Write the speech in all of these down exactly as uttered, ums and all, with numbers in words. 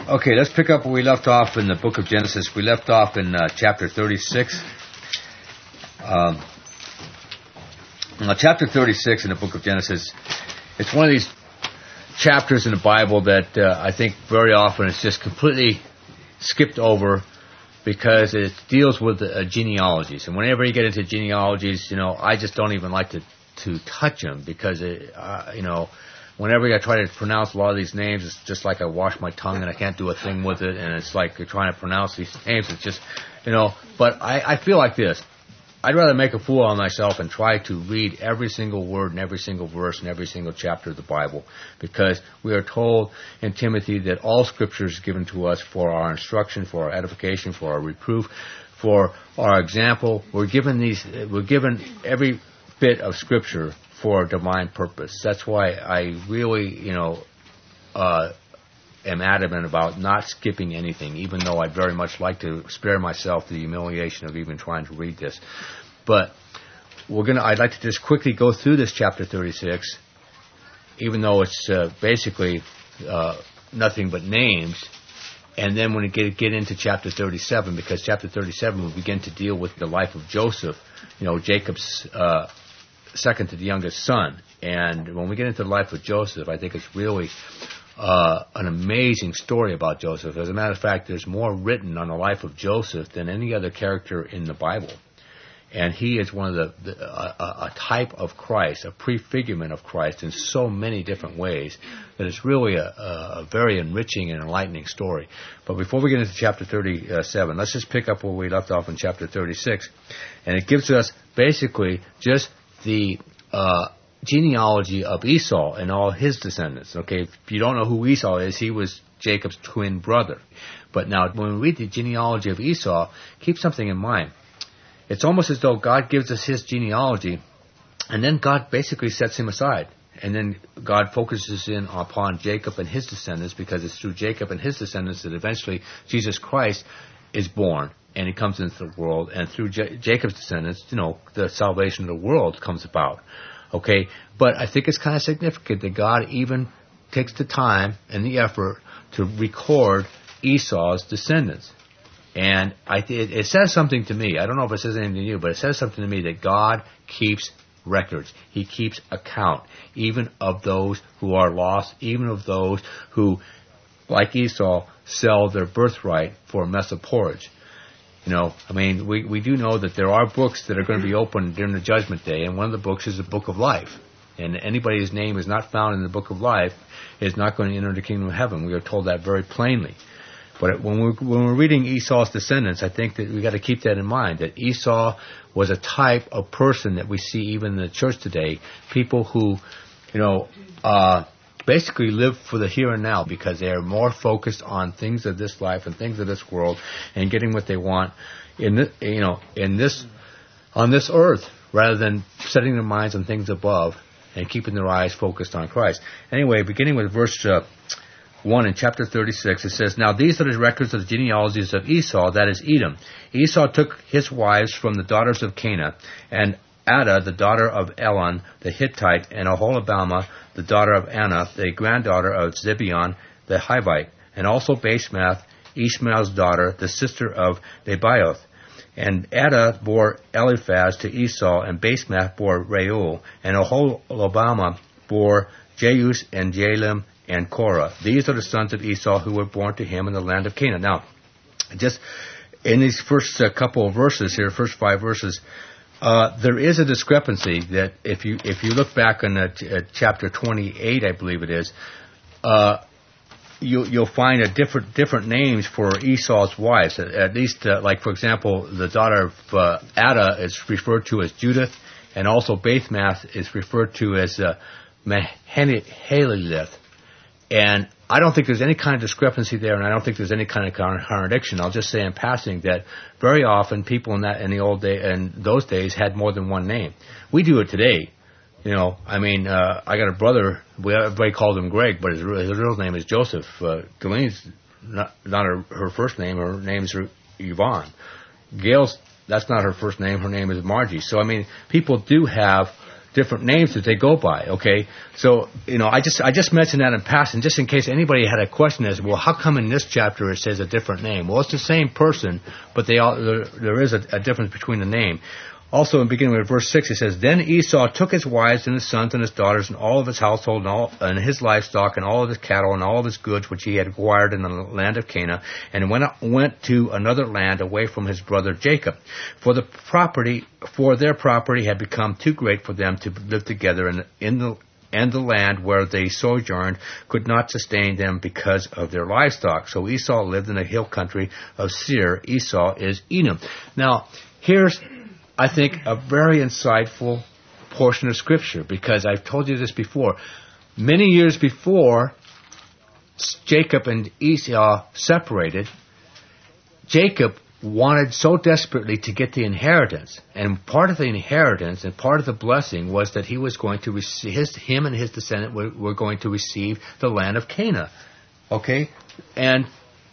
Okay, let's pick up where we left off in the book of Genesis. We left off in uh, chapter thirty-six. Um, now, chapter thirty-six in the book of Genesis, it's one of these chapters in the Bible that uh, I think very often it's just completely skipped over because it deals with uh, genealogies. And whenever you get into genealogies, you know, I just don't even like to, to touch them because, it, uh, you know, whenever I try to pronounce a lot of these names, it's just like I wash my tongue and I can't do a thing with it. And it's like you're trying to pronounce these names. It's just, you know, but I, I feel like this. I'd rather make a fool of myself and try to read every single word and every single verse and every single chapter of the Bible, because we are told in Timothy that all Scripture is given to us for our instruction, for our edification, for our reproof, for our example. We're given these. We're given every bit of Scripture for a divine purpose. That's why I really, you know, uh, am adamant about not skipping anything, even though I'd very much like to spare myself the humiliation of even trying to read this. But we're gonna. I'd like to just quickly go through this chapter thirty-six, even though it's uh, basically uh, nothing but names. And then when we get get into chapter thirty-seven, because chapter thirty-seven will begin to deal with the life of Joseph, you know, Jacob's uh, second to the youngest son. And when we get into the life of Joseph, I think it's really Uh, an amazing story about Joseph. As a matter of fact, there's more written on the life of Joseph than any other character in the Bible. And he is one of the, the a, a type of Christ, a prefigurement of Christ in so many different ways that it's really a, a very enriching and enlightening story. But before we get into chapter thirty-seven, let's just pick up where we left off in chapter thirty-six. And it gives us basically just the uh genealogy of Esau and all his descendants. Okay, if you don't know who Esau is, he was Jacob's twin brother. But now, when we read the genealogy of Esau, keep something in mind. It's almost as though God gives us his genealogy, and then God basically sets him aside. And then God focuses in upon Jacob and his descendants, because it's through Jacob and his descendants that eventually Jesus Christ is born, and he comes into the world. And through J- Jacob's descendants, you know, the salvation of the world comes about. Okay, but I think it's kind of significant that God even takes the time and the effort to record Esau's descendants. And I th- it says something to me. I don't know if it says anything to you, but it says something to me that God keeps records. He keeps account, even of those who are lost, even of those who, like Esau, sell their birthright for a mess of porridge. You know, I mean, we, we do know that there are books that are going to be opened during the Judgment Day, and one of the books is the Book of Life. And anybody whose name is not found in the Book of Life is not going to enter the kingdom of heaven. We are told that very plainly. But when we're, when we're reading Esau's descendants, I think that we've got to keep that in mind, that Esau was a type of person that we see even in the church today, people who, you know, uh, basically live for the here and now, because they are more focused on things of this life and things of this world and getting what they want in this, you know, in this, on this earth, rather than setting their minds on things above and keeping their eyes focused on Christ. Anyway, beginning with verse uh, one in chapter thirty-six, it says, "Now these are the records of the genealogies of Esau, that is Edom. Esau took his wives from the daughters of Canaan, and Ada, the daughter of Elon, the Hittite, and Aholibamah, the daughter of Anna, the granddaughter of Zibeon, the Hivite, and also Basemath, Ishmael's daughter, the sister of Nebaioth. And Ada bore Eliphaz to Esau, and Basemath bore Reuel, and Aholibamah bore Jeus and Jalim and Korah. These are the sons of Esau who were born to him in the land of Canaan." Now, just in these first uh, couple of verses here, first five verses, Uh, there is a discrepancy that if you if you look back on uh, chapter twenty-eight, I believe it is, uh, you, you'll find a different different names for Esau's wives. At, at least, uh, like for example, the daughter of uh, Ada is referred to as Judith, and also Basemath is referred to as uh, Mahaleleth. And I don't think there's any kind of discrepancy there, and I don't think there's any kind of contradiction. I'll just say in passing that very often people in that in the old day in those days had more than one name. We do it today, you know. I mean, uh, I got a brother. We everybody called him Greg, but his, his real name is Joseph. Uh, Delene's not, not her, her first name. Her name's Yvonne. Gail's, that's not her first name. Her name is Margie. So I mean, people do have different names that they go by, okay? So, you know, I just I just mentioned that in passing, just in case anybody had a question as, well, how come in this chapter it says a different name? Well, it's the same person, but they all, there, there is a, a difference between the name. Also, in beginning with verse six, it says, Then Esau took his wives and his sons and his daughters and all of his household and, all, and his livestock and all of his cattle and all of his goods which he had acquired in the land of Canaan, and went went to another land away from his brother Jacob. For the property, for their property had become too great for them to live together in, in the and the land where they sojourned could not sustain them because of their livestock. So Esau lived in the hill country of Seir. Esau is Edom. Now, here's I think, a very insightful portion of Scripture, because I've told you this before. Many years before Jacob and Esau separated, Jacob wanted so desperately to get the inheritance, and part of the inheritance and part of the blessing was that he was going to receive, his, him and his descendant were, were going to receive the land of Canaan. Okay? And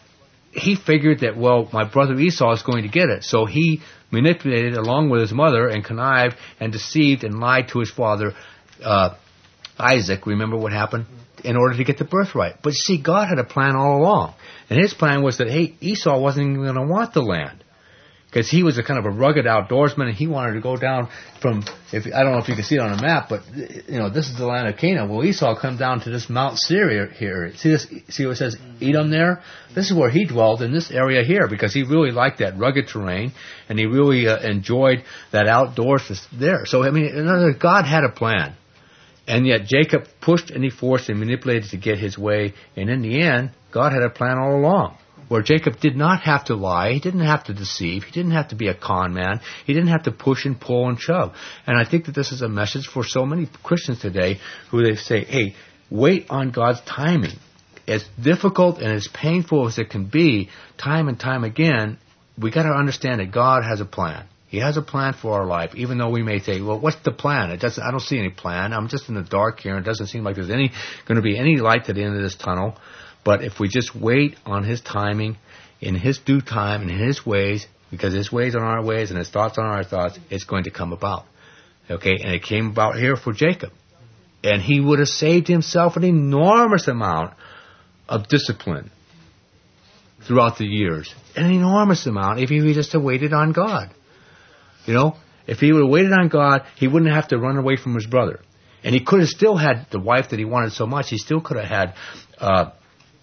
he figured that, well, my brother Esau is going to get it, so he manipulated along with his mother and connived and deceived and lied to his father uh, Isaac. Remember what happened? In order to get the birthright. But see, God had a plan all along. And his plan was that, hey, Esau wasn't even going to want the land. Because he was a kind of a rugged outdoorsman, and he wanted to go down from, if I don't know if you can see it on a map, but, you know, this is the land of Canaan. Well, Esau come down to this Mount Seir here. See this? See what it says, Edom there? This is where he dwelled, in this area here, because he really liked that rugged terrain, and he really uh, enjoyed that outdoors there. So, I mean, in other words, God had a plan. And yet Jacob pushed and he forced and manipulated to get his way, and in the end, God had a plan all along, where Jacob did not have to lie, he didn't have to deceive, he didn't have to be a con man, he didn't have to push and pull and shove. And I think that this is a message for so many Christians today who they say, hey, wait on God's timing. As difficult and as painful as it can be, time and time again, we got to understand that God has a plan. He has a plan for our life, even though we may say, well, what's the plan? It doesn't, I don't see any plan. I'm just in the dark here. It doesn't seem like there's any going to be any light at the end of this tunnel. But if we just wait on His timing, in His due time, in His ways, because His ways are our ways and His thoughts are our thoughts, it's going to come about. Okay? And it came about here for Jacob. And he would have saved himself an enormous amount of discipline throughout the years. An enormous amount if he just had waited on God. You know? If he would have waited on God, he wouldn't have to run away from his brother. And he could have still had the wife that he wanted so much. He still could have had uh,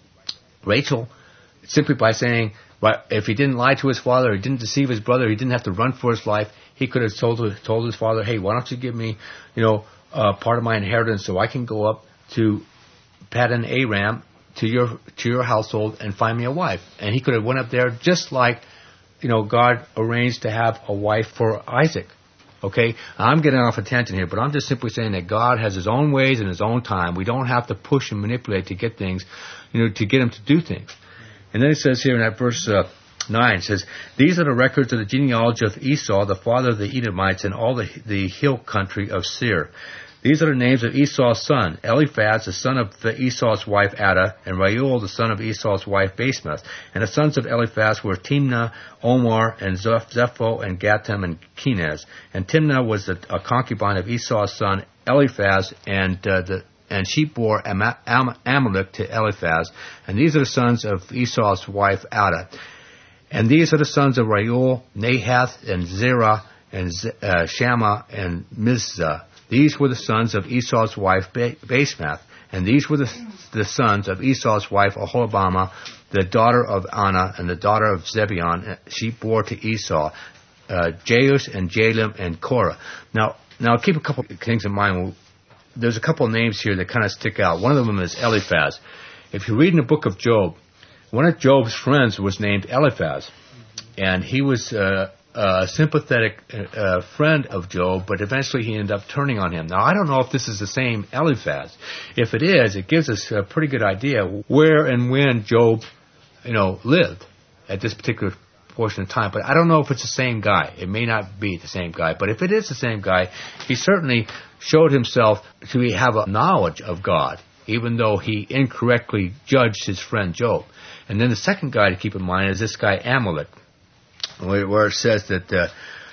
Rachel, simply by saying, well, if he didn't lie to his father, he didn't deceive his brother, he didn't have to run for his life, he could have told, told his father, hey, why don't you give me, you know, uh, part of my inheritance so I can go up to Paddan Aram, to your to your household, and find me a wife. And he could have went up there just like, you know, God arranged to have a wife for Isaac. Okay? I'm getting off a tangent here, but I'm just simply saying that God has His own ways and His own time. We don't have to push and manipulate to get things, you know, to get Him to do things. And then it says here in that verse uh, nine, it says, these are the records of the genealogy of Esau, the father of the Edomites, and all the, the hill country of Seir. These are the names of Esau's son, Eliphaz, the son of the Esau's wife Adah, and Reuel, the son of Esau's wife Basemath. And the sons of Eliphaz were Timnah, Omar, and Zepho, and Gatam, and Kenaz. And Timnah was a, a concubine of Esau's son Eliphaz, and uh, the and she bore Am- Am- Amalek to Eliphaz. And these are the sons of Esau's wife Adah. And these are the sons of Reuel, Nahath, and Zerah, and Z- uh, Shammah, and Mizah. These were the sons of Esau's wife Basemath, and these were the, the sons of Esau's wife Aholibamah, the daughter of Anna, and the daughter of Zebeon. She bore to Esau uh, Jeus and Jalim and Korah. Now, now keep a couple of things in mind. There's a couple of names here that kind of stick out. One of them is Eliphaz. If you read in the book of Job, one of Job's friends was named Eliphaz, and he was Uh, a sympathetic uh, friend of Job, but eventually he ended up turning on him. Now, I don't know if this is the same Eliphaz. If it is, it gives us a pretty good idea where and when Job, you know, lived at this particular portion of time. But I don't know if it's the same guy. It may not be the same guy. But if it is the same guy, he certainly showed himself to have a knowledge of God, even though he incorrectly judged his friend Job. And then the second guy to keep in mind is this guy Amalek, where it says that uh,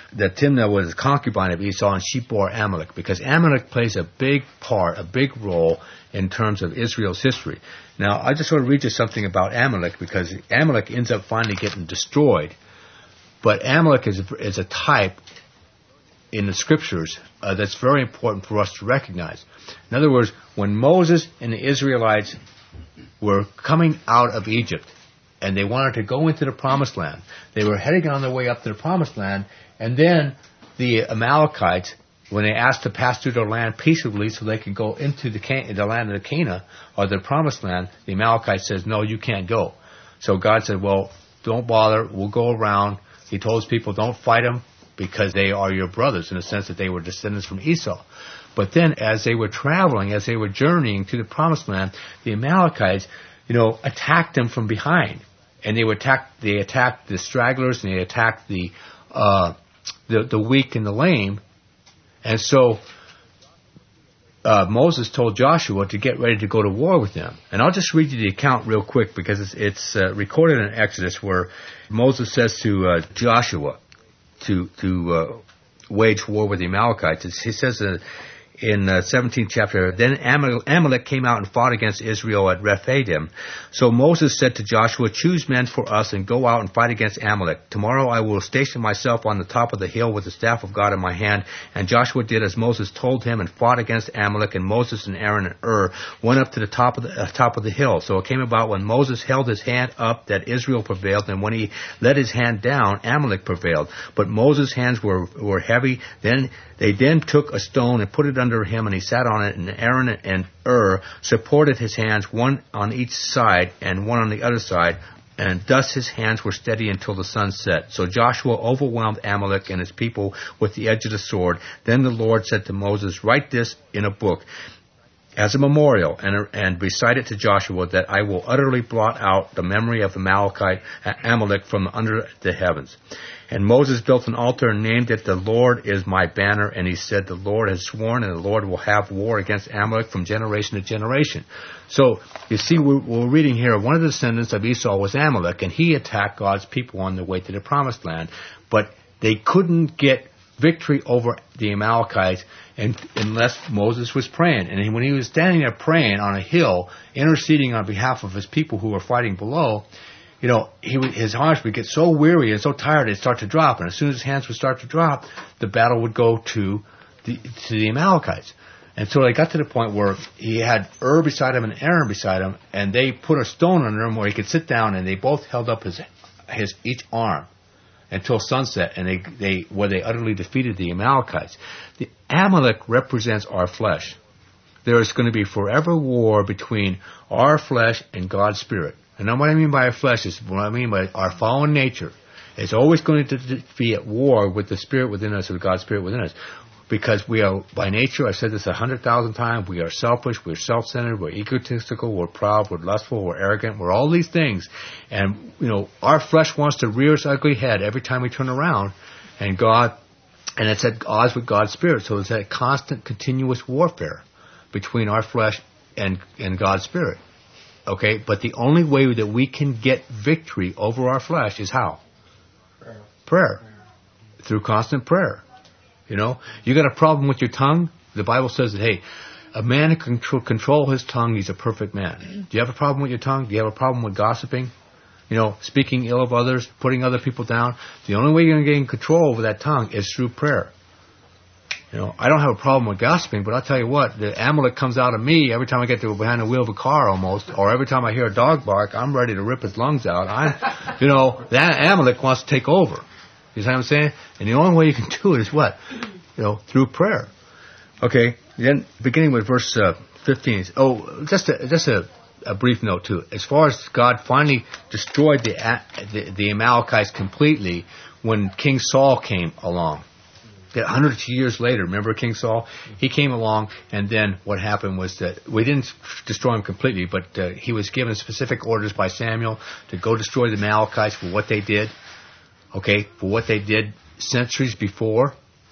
that Timnah was a concubine of Esau, and she bore Amalek, because Amalek plays a big part, a big role in terms of Israel's history. Now, I just want to read you something about Amalek, because Amalek ends up finally getting destroyed. But Amalek is a, is a type in the scriptures uh, that's very important for us to recognize. In other words, when Moses and the Israelites were coming out of Egypt, and they wanted to go into the Promised Land, they were heading on their way up to the Promised Land, and then the Amalekites, when they asked to pass through their land peaceably so they could go into the, Can- the land of the Canaan, or the Promised Land, the Amalekites says, no, you can't go. So God said, well, don't bother, we'll go around. He told his people, don't fight them, because they are your brothers, in the sense that they were descendants from Esau. But then, as they were traveling, as they were journeying to the Promised Land, the Amalekites, you know, attacked them from behind. And they were attacked, they attacked the stragglers, and they attacked the, uh, the, the weak and the lame. And so, uh, Moses told Joshua to get ready to go to war with them. And I'll just read you the account real quick, because it's, it's uh, recorded in Exodus, where Moses says to uh, Joshua to, to uh, wage war with the Amalekites. He says uh, in uh, seventeenth chapter, then Amal- Amalek came out and fought against Israel at Rephidim. So Moses said to Joshua, choose men for us and go out and fight against Amalek. Tomorrow I will station myself on the top of the hill with the staff of God in my hand. And Joshua did as Moses told him and fought against Amalek, and Moses and Aaron and Ur went up to the top of the uh, top of the hill. So it came about when Moses held his hand up that Israel prevailed, and when he let his hand down, Amalek prevailed. But Moses' hands were, were heavy. Then they then took a stone and put it under him, and he sat on it, and Aaron and Ur supported his hands, one on each side and one on the other side, and thus his hands were steady until the sun set. So Joshua overwhelmed Amalek and his people with the edge of the sword. Then the Lord said to Moses, write this in a book as a memorial, and, and recite it to Joshua, that I will utterly blot out the memory of Amalekite, Amalek from under the heavens. And Moses built an altar and named it, the Lord is my banner. And he said, the Lord has sworn, and the Lord will have war against Amalek from generation to generation. So, you see, we're, we're reading here, one of the descendants of Esau was Amalek, and he attacked God's people on their way to the Promised Land. But they couldn't get victory over the Amalekites and, unless Moses was praying. And when he was standing there praying on a hill, interceding on behalf of his people who were fighting below, you know, he would, his arms would get so weary and so tired they'd start to drop. And as soon as his hands would start to drop, the battle would go to the, to the Amalekites. And so they got to the point where he had Ur beside him and Aaron beside him, and they put a stone under him where he could sit down, and they both held up his his each arm until sunset, and they, they where they utterly defeated the Amalekites. The Amalek represents our flesh. There is going to be forever war between our flesh and God's Spirit. And now what I mean by our flesh is what I mean by our fallen nature. It's always going to be at war with the Spirit within us, with God's Spirit within us. Because we are, by nature, I've said this a hundred thousand times, we are selfish, we're self-centered, we're egotistical, we're proud, we're lustful, we're arrogant, we're all these things. And, you know, our flesh wants to rear its ugly head every time we turn around. And God, and it's at odds with God's Spirit. So it's that constant, continuous warfare between our flesh and, and God's Spirit. Okay? But the only way that we can get victory over our flesh is how? Prayer. Prayer. Through constant prayer. You know, you got a problem with your tongue? The Bible says that, hey, a man who can control, control his tongue, he's a perfect man. Do you have a problem with your tongue? Do you have a problem with gossiping? You know, speaking ill of others, putting other people down? The only way you're going to gain control over that tongue is through prayer. You know, I don't have a problem with gossiping, but I'll tell you what, the Amalek comes out of me every time I get to behind the wheel of a car almost, or every time I hear a dog bark, I'm ready to rip his lungs out. I, you know, that Amalek wants to take over. You see what I'm saying? And the only way you can do it is what? You know, through prayer. Okay, then beginning with verse uh, fifteen. Oh, just a, just a, a brief note too. As far as God finally destroyed the, the the Amalekites completely when King Saul came along. Hundreds of years later, remember King Saul? He came along, and then what happened was that we didn't destroy him completely, but uh, he was given specific orders by Samuel to go destroy the Amalekites for what they did. Okay, for what they did centuries before.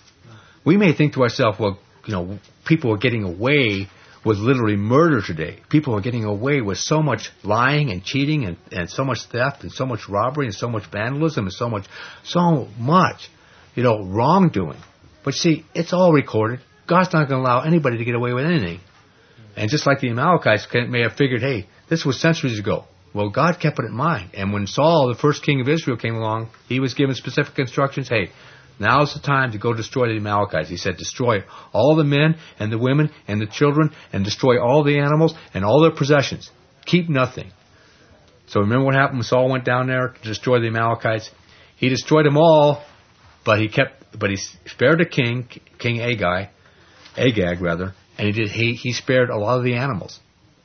We may think to ourselves, well, you know, people are getting away with literally murder today. People are getting away with so much lying and cheating and, and so much theft and so much robbery and so much vandalism and so much, so much. you know, wrongdoing. But see, it's all recorded. God's not going to allow anybody to get away with anything. And just like the Amalekites may have figured, hey, this was centuries ago. Well, God kept it in mind. And when Saul, the first king of Israel, came along, he was given specific instructions. Hey, now's the time to go destroy the Amalekites. He said, destroy all the men and the women and the children and destroy all the animals and all their possessions. Keep nothing. So remember what happened when Saul went down there to destroy the Amalekites? He destroyed them all, but he kept, but he spared the king, King Agag, Agag rather, and he did. He he spared a lot of the animals.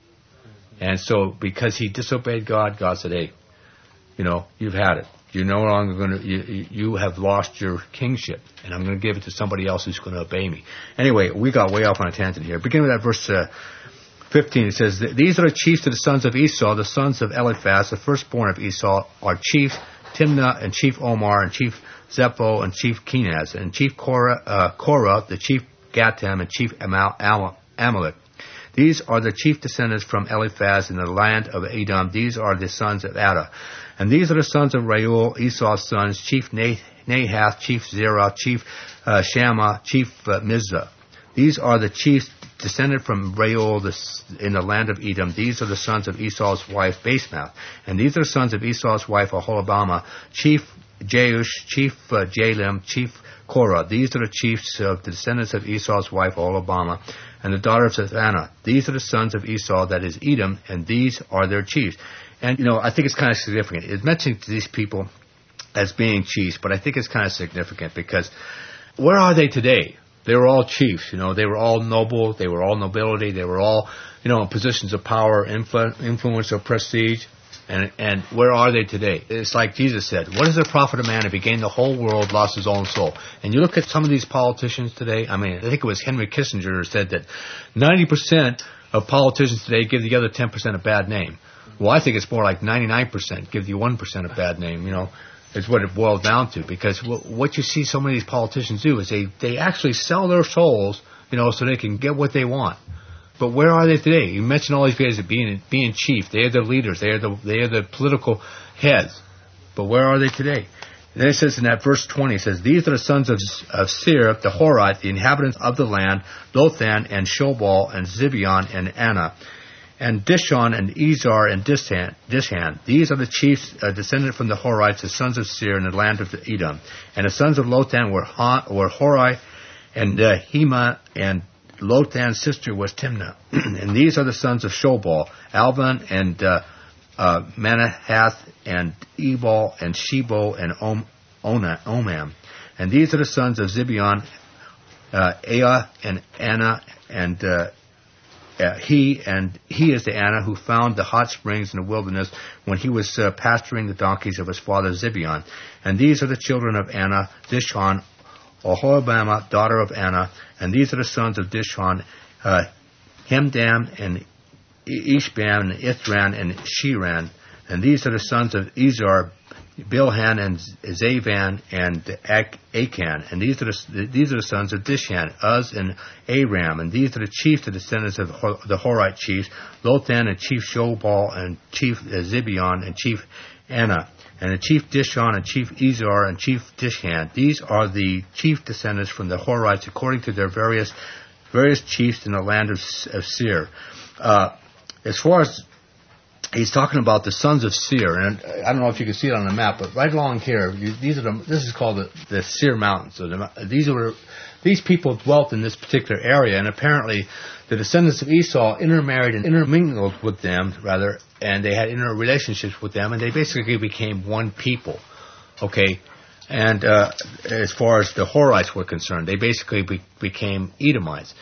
And so, because he disobeyed God, God said, "Hey, you know, you've had it. You're no longer going to. You, you have lost your kingship, and I'm going to give it to somebody else who's going to obey me." Anyway, we got way off on a tangent here. Beginning with that verse uh, fifteen, it says, "These are the chiefs of the sons of Esau, the sons of Eliphaz, the firstborn of Esau, are chief Timnah and chief Omar and chief Zepho and chief Kenaz and chief Korah, uh, Korah the chief Gatam and chief Amal, Amal, Amalek. These are the chief descendants from Eliphaz in the land of Edom. These are the sons of Ada. And these are the sons of Reuel, Esau's sons, chief Nahath, chief Zerah, chief uh, Shammah, chief uh, Mizah. These are the chiefs descended from Reuel in the land of Edom. These are the sons of Esau's wife, Basemath. And these are the sons of Esau's wife, Aholibamah, chief Jeush, chief uh, Jalim, chief Korah. These are the chiefs of the descendants of Esau's wife, Aholibamah, and the daughters of Anna. These are the sons of Esau, that is Edom, and these are their chiefs. And, you know, I think it's kind of significant. It's mentioning to these people as being chiefs, but I think it's kind of significant because where are they today? They were all chiefs, you know. They were all noble. They were all nobility. They were all, you know, in positions of power, influ- influence, or prestige. And and where are they today? It's like Jesus said, what does it profit a man if he gained the whole world, lost his own soul? And you look at some of these politicians today, I mean, I think it was Henry Kissinger who said that ninety percent of politicians today give the other ten percent a bad name. Well, I think it's more like ninety-nine percent give the one percent a bad name, you know, is what it boils down to. Because what you see so many of these politicians do is they, they actually sell their souls, you know, so they can get what they want. But where are they today? You mentioned all these guys as being being chief. They are the leaders. They are the they are the political heads. But where are they today? And then it says in that verse twenty, it says, "These are the sons of, of Seir, the Horite, the inhabitants of the land, Lothan and Shobal and Zibeon and Anna, and Dishon and Ezar and Dishan. Dishan. These are the chiefs uh, descended from the Horites, the sons of Seir in the land of Edom. And the sons of Lothan were, ha- were Hori and uh, Hema, and Lothan's sister was Timnah. And these are the sons of Shobal, Alvan and uh, uh, Manahath and Ebal and Shebo and Om, Ona, Omam. And these are the sons of Zibeon, uh, Ea and Anna, and uh, uh, he and he is the Anna who found the hot springs in the wilderness when he was uh, pasturing the donkeys of his father Zibeon. And these are the children of Anna, Dishon, Aholibamah, daughter of Anna, and these are the sons of Dishon, uh, Hemdam and Ishbam and Ithran and Shiran, and these are the sons of Ezar, Bilhan and Zavan and Achan, and these are the these are the sons of Dishan, Uz and Aram, and these are the chiefs, the descendants of the Horite chiefs, Lothan and chief Shobal and chief Zibeon and chief Anna. And the chief Dishon and chief Ezar and chief Dishan. These are the chief descendants from the Horites according to their various various chiefs in the land of, of Seir. Uh, as far as he's talking about the sons of Seir, and I don't know if you can see it on the map, but right along here, you, these are the, this is called the, the Seir Mountains. So the, these were these people dwelt in this particular area, and apparently the descendants of Esau intermarried and intermingled with them, rather, and they had interrelationships with them, and they basically became one people, okay? And uh, as far as the Horites were concerned, they basically be, became Edomites.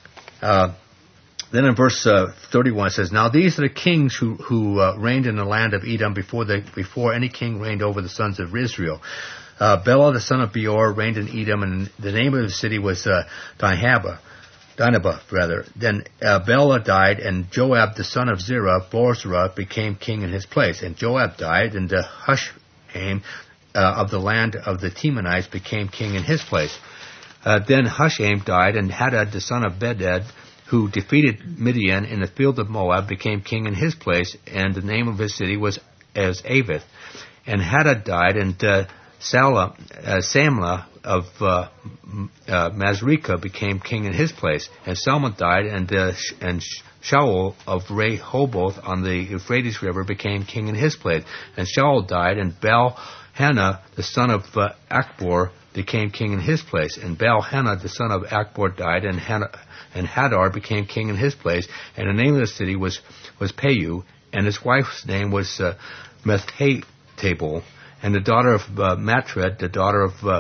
Uh, then in verse uh, thirty-one it says, "Now these are the kings who, who uh, reigned in the land of Edom before, the, before any king reigned over the sons of Israel. Uh, Bela, the son of Beor, reigned in Edom, and the name of the city was uh, Dinhabah. Dinhabah, rather. Then uh, Bela died, and Joab, the son of Zerah, Bozrah, became king in his place. And Joab died, and uh, Hushaim uh, of the land of the Temanites became king in his place. Uh, then Hushaim died, and Hadad, the son of Bedad, who defeated Midian in the field of Moab, became king in his place, and the name of his city was as Avith. And Hadad died, and uh, Salah, uh, Samlah of uh, uh, Masrekah became king in his place, and Salmon died, and uh, and Shaul of Rehoboth on the Euphrates River became king in his place, and Shaul died, and Baal-Hanah, the son of uh, Akbor, became king in his place, and Baal-Hanah, the son of Akbor, died, and Hanah, and Hadar became king in his place, and the name of the city was was Peiu, and his wife's name was uh, Methtabel, and the daughter of uh, Matred, the daughter of uh,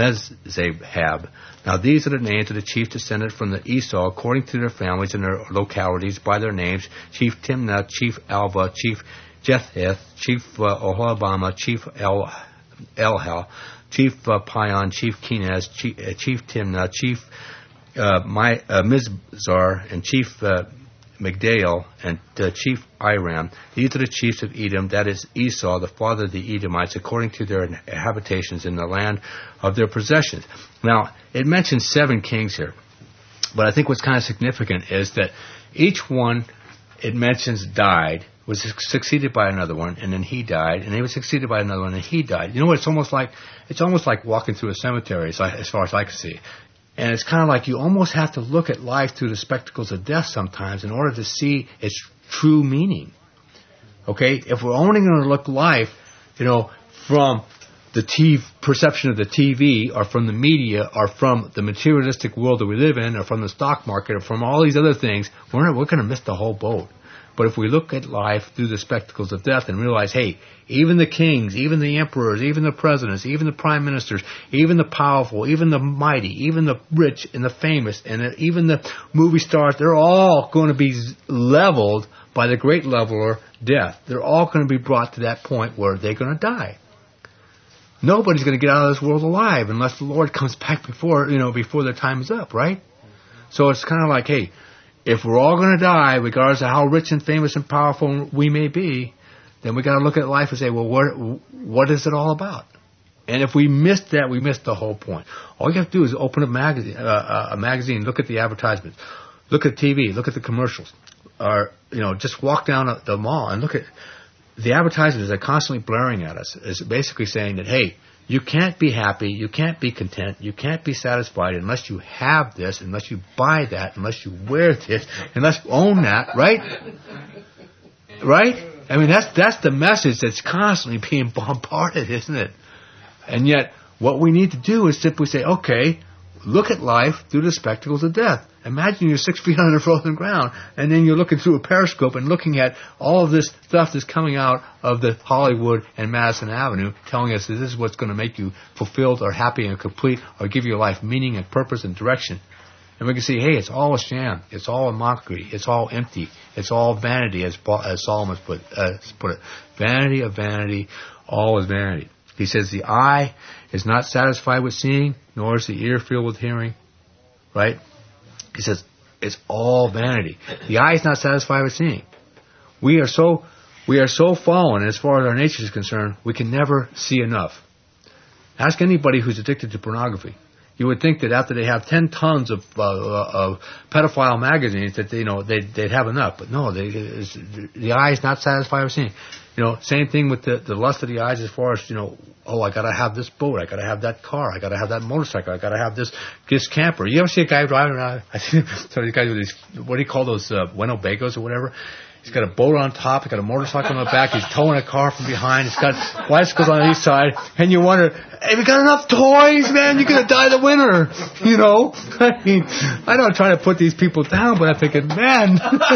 Mezahab. Now these are the names of the chief descended from the Esau, according to their families and their localities, by their names: Chief Timnah, Chief Alva, Chief Jetheth, Chief uh, Oholabama, Chief El Elhal, Chief uh, Pion, Chief Kenaz, Chief, uh, Chief Timnah, Chief uh, My, uh, Mizar, and Chief uh, Migdal, and uh, Chief Iram. These are the chiefs of Edom, that is Esau, the father of the Edomites, according to their habitations in the land of their possessions. Now, it mentions seven kings here, but I think what's kind of significant is that each one, it mentions, died, was succeeded by another one, and then he died, and he was succeeded by another one, and he died. You know what? It's almost like it's almost like walking through a cemetery, as, I, as far as I can see. And it's kind of like you almost have to look at life through the spectacles of death sometimes in order to see its true meaning. Okay? If we're only going to look life, you know, from the T V, perception of the T V, or from the media, or from the materialistic world that we live in, or from the stock market, or from all these other things, we're, we're going to miss the whole boat. But if we look at life through the spectacles of death and realize, hey, even the kings, even the emperors, even the presidents, even the prime ministers, even the powerful, even the mighty, even the rich and the famous, and even the movie stars, they're all going to be leveled by the great leveler, death. They're all going to be brought to that point where they're going to die. Nobody's going to get out of this world alive unless the Lord comes back before, you know, before their time is up, right? So it's kind of like, hey, if we're all going to die, regardless of how rich and famous and powerful we may be, then we got to look at life and say, well, what what is it all about? And if we missed that, we missed the whole point. All you have to do is open a magazine, uh, a magazine, look at the advertisements, look at T V, look at the commercials, or you know, just walk down the mall and look at the advertisements. They're constantly blaring at us. It's basically saying that, hey, you can't be happy, you can't be content, you can't be satisfied unless you have this, unless you buy that, unless you wear this, unless you own that, right? Right? I mean, that's that's the message that's constantly being bombarded, isn't it? And yet, what we need to do is simply say, okay, look at life through the spectacles of death. Imagine you're six feet under frozen ground, and then you're looking through a periscope and looking at all of this stuff that's coming out of the Hollywood and Madison Avenue, telling us that this is what's going to make you fulfilled or happy and complete or give your life meaning and purpose and direction. And we can see, hey, it's all a sham. It's all a mockery. It's all empty. It's all vanity, as, Paul, as Solomon put, uh, put it. Vanity of vanity, all is vanity. He says the eye is not satisfied with seeing, nor is the ear filled with hearing. Right? He says it's all vanity. The eye is not satisfied with seeing. We are so we are so fallen as far as our nature is concerned, we can never see enough. Ask anybody who's addicted to pornography. You would think that after they have ten tons of, uh, of pedophile magazines, that they, you know they'd, they'd have enough. But no, they, the eye is not satisfied with seeing. You know, same thing with the, the lust of the eyes as far as, you know, oh, I got to have this boat, I got to have that car, I got to have that motorcycle, I got to have this this camper. You ever see a guy driving around? I see some of these guys with these, what do you call those, uh, Winnebagos or whatever? He's got a boat on top, he's got a motorcycle on the back, he's towing a car from behind, he's got bicycles on each side, and you wonder, hey, we got enough toys, man, you're going to die the winner, you know? I mean, I don't try to put these people down, but I'm thinking, man,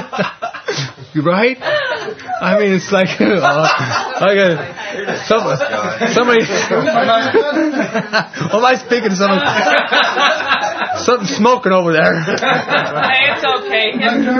right? I mean, it's like, uh, like a, some, somebody, am I speaking to someone? Something smoking over there. Hey, it's okay.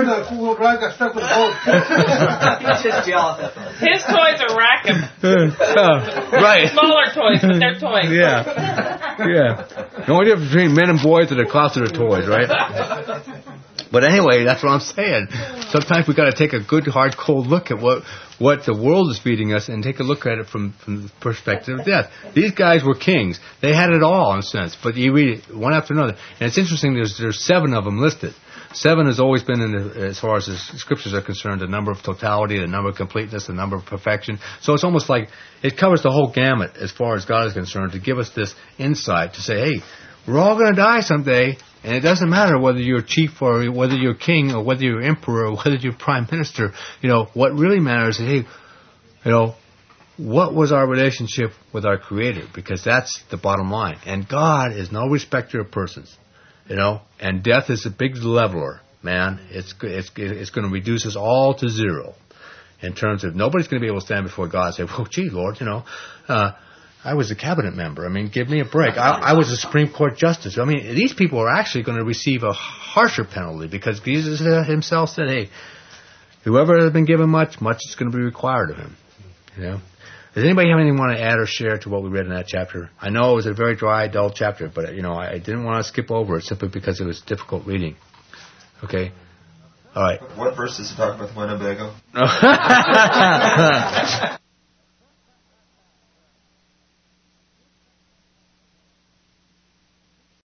He's just jealous. His toys are racking. Uh, right. Smaller toys, but they're toys. Yeah. Yeah. The only difference between men and boys is the cost of their toys, right? But anyway, that's what I'm saying. Sometimes we've got to take a good, hard, cold look at what what the world is feeding us and take a look at it from, from the perspective of death. These guys were kings. They had it all, in a sense. But you read it one after another. And it's interesting, there's there's seven of them listed. Seven has always been, in the, as far as the scriptures are concerned, the number of totality, the number of completeness, the number of perfection. So it's almost like it covers the whole gamut as far as God is concerned to give us this insight to say, hey, we're all going to die someday, and it doesn't matter whether you're chief or whether you're king or whether you're emperor or whether you're prime minister. You know, what really matters is, hey, you know, what was our relationship with our Creator? Because that's the bottom line. And God is no respecter of persons. You know, and death is a big leveler, man. It's it's it's going to reduce us all to zero in terms of nobody's going to be able to stand before God and say, well, gee, Lord, you know, uh, I was a cabinet member. I mean, give me a break. I, I was a Supreme Court justice. I mean, these people are actually going to receive a harsher penalty because Jesus himself said, hey, whoever has been given much, much is going to be required of him. You know? Does anybody have anything want to add or share to what we read in that chapter? I know it was a very dry, dull chapter, but, you know, I didn't want to skip over it simply because it was difficult reading. Okay? All right. What verse does it talk about the Winnebago?